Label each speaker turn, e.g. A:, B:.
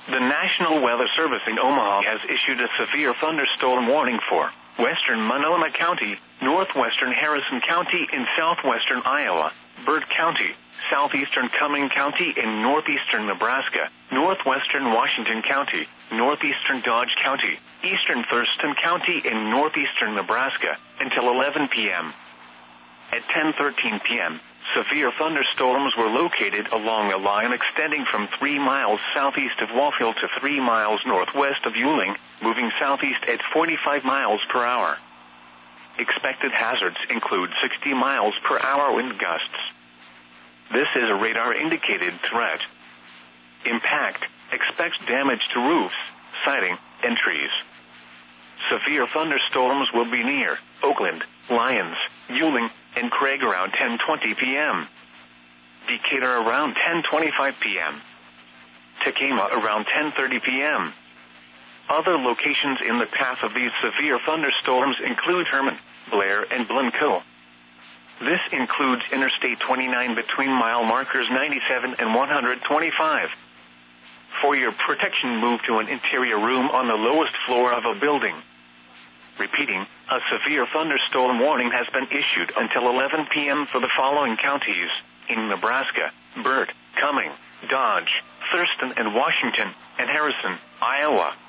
A: The National Weather Service in Omaha has issued a severe thunderstorm warning for western Monona County, northwestern Harrison County in southwestern Iowa, Burt County, southeastern Cumming County in northeastern Nebraska, northwestern Washington County, northeastern Dodge County, eastern Thurston County in northeastern Nebraska, until 11 p.m. At 10:13 p.m., severe thunderstorms were located along a line extending from 3 miles southeast of Walfield to 3 miles northwest of Yuling, moving southeast at 45 miles per hour. Expected hazards include 60 miles per hour wind gusts. This is a radar-indicated threat. Impact: expects damage to roofs, siding, and trees. Severe thunderstorms will be near Oakland, Lyons, Yuling, and Craig around 10:20 p.m. Decatur around 10:25 p.m. Tekamah around 10:30 p.m. Other locations in the path of these severe thunderstorms include Herman, Blair, and Blencoe. This includes Interstate 29 between mile markers 97 and 125. For your protection, move to an interior room on the lowest floor of a building. Repeating, a severe thunderstorm warning has been issued until 11 p.m. for the following counties in Nebraska: Burt, Cumming, Dodge, Thurston and Washington, and Harrison, Iowa.